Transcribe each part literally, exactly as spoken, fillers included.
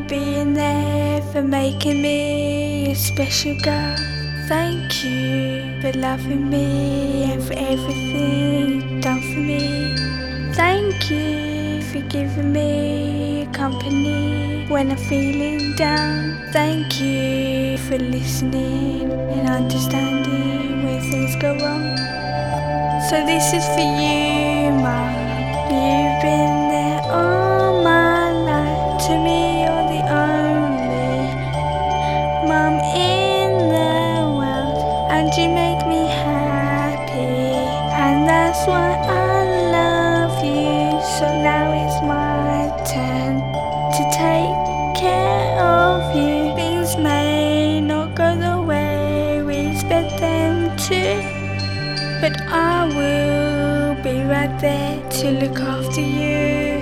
being there, for making me a special girl. Thank you for loving me and for everything you've done for me. Thank you for giving me company when I'm feeling down. Thank you for listening and understanding when things go wrong. So this is for you, Mum. You've been there all my life. To me, you're the only Mum in the world, and you make me happy, and that's why I love you. So now it's my turn to take care of you. Things may not go the way we expect them to, but I will be right there to look after you.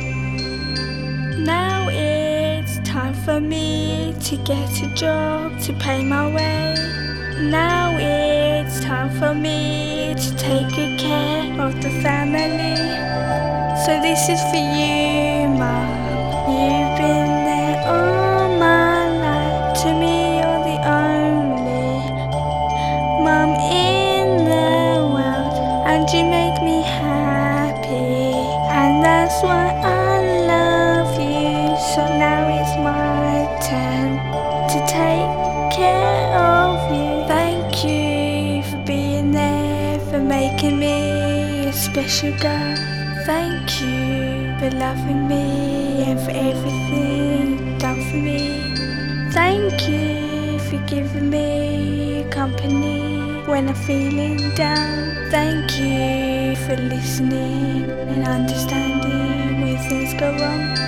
Now it's time for me to get a job to pay my way. Now it's time for me to take good care of the family. So this is for you, Mum. You've been there all my life. To me, you're the only Mum in the world, and you make me happy, and that's why I love you. So now it's my turn to take care of you. Thank you for being there, for making me a special girl. Thank you for loving me and for everything you've done for me. Thank you for giving me company when I'm feeling down. Thank you for listening and understanding when things go wrong.